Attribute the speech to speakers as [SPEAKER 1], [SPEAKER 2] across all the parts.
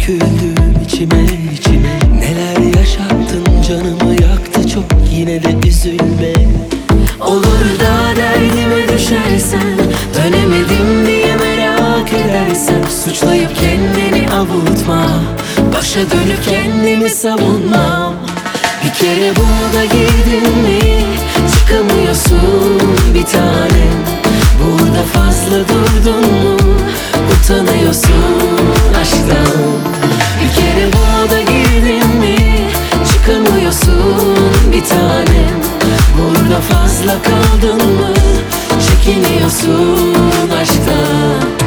[SPEAKER 1] döküldüm içime içime. Neler yaşattın, canımı yaktı çok, yine de üzülme. Olur da derdime düşersen, dönemedim diye merak edersen, suçlayıp kendini avutma, başa dönüp kendimi savunmam. Bir kere buna da girdin mi, çıkamıyorsun bir tanem. Burada fazla durdun mu, utanıyorsun aşktan. Bir kere buna da girdin mi, çıkamıyorsun bir tanem. Burada fazla kaldın mı, çekiniyorsun aşktan.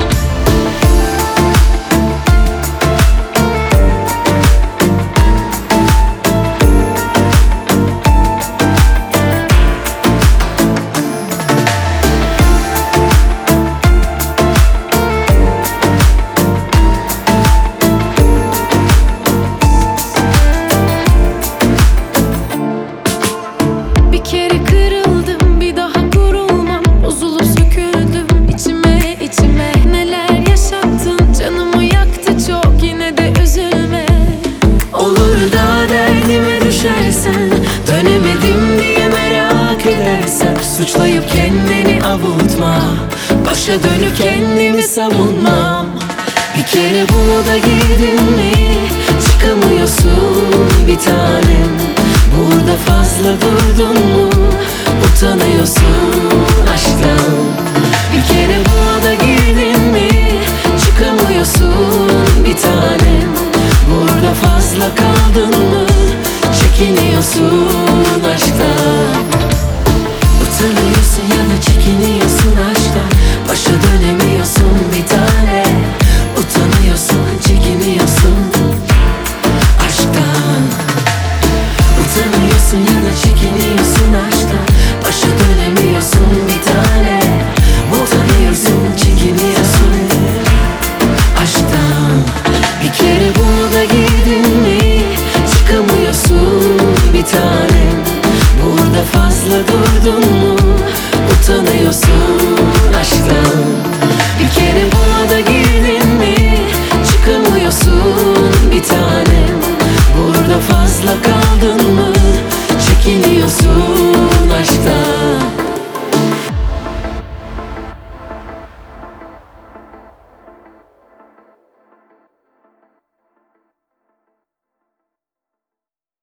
[SPEAKER 1] Dönemedim diye merak edersen, suçlayıp kendini avutma, başa dönüp kendimi savunmam. Bir kere buna da girdin mi, çıkamıyorsun bir tanem. Burada fazla durdun mu, utanıyorsun aşktan. Bir kere buna da girdin mi, çıkamıyorsun bir tanem. Burada fazla kaldın mı, çekiniyorsun aşktan. Utanıyorsun ya da çekiniyorsun aşktan, başa dönemiyorsun bir tane. Utanıyorsun, çekiniyorsun aşktan. Utanıyorsun ya da çekiniyorsun aşktan, başa dönemiyorsun bir tane. Utanıyorsun, çekiniyorsun aşktan. Bir kere buna da girdin mi, çıkamıyorsun bir tanem. Burada fazla durdun mu, utanıyorsun aşktan. Bir kere buna da girdin mi, çıkamıyorsun bir tanem.